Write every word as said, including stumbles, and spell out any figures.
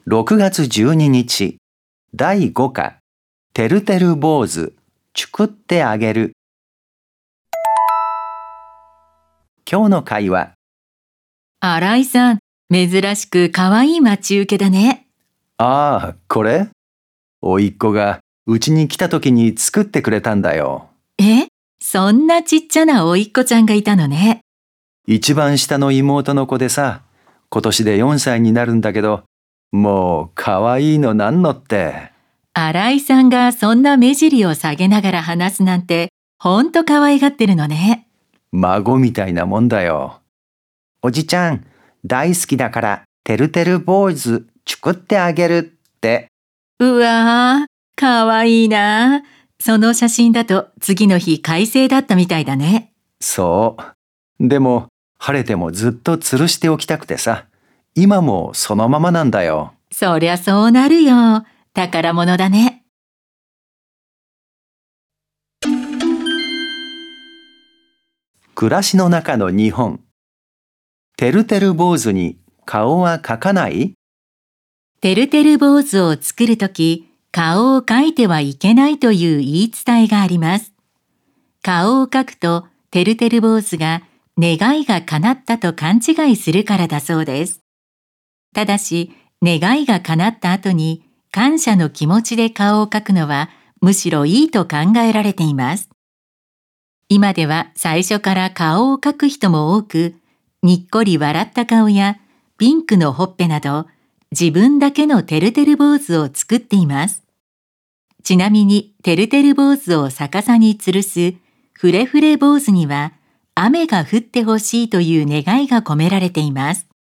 ろくがつじゅうににち、だいご課、てるてる坊主、チュクってあげる。今日の会話。 新井さん、珍しく可愛い待ち受けだね。 ああ、これ甥っ子がうちに来た時に作ってくれたんだよ。 え、そんなちっちゃな甥っ子ちゃんがいたのね。 一番下の妹の子でさ、今年でよんさいになるんだけど、もう可愛いのなんのって。 新井さんがそんな目尻を下げながら話すなんて、ほんと可愛がってるのね。 孫みたいなもんだよ。おじちゃん、大好きだから、てるてる坊主、チュクってあげるって。 うわー、可愛いな。その写真だと次の日快晴だったみたいだね。 そう。でも、晴れてもずっと吊るしておきたくてさ、今もそのままなんだよ。 そりゃそうなるよ。宝物だね。 暮らしの中の日本。てるてる坊主に顔は描かない？ てるてる坊主を作るとき、顔を描いてはいけないという言い伝えがあります。顔を描くと、てるてる坊主が願いが叶ったと勘違いするからだそうです。ただし、願いが叶った後に感謝の気持ちで顔を描くのはむしろいいと考えられています。今では最初から顔を描く人も多く、にっこり笑った顔やピンクのほっぺなど、自分だけのてるてる坊主を作っています。ちなみに、てるてる坊主を逆さに吊るすフレフレ坊主には、雨が降ってほしいという願いが込められています。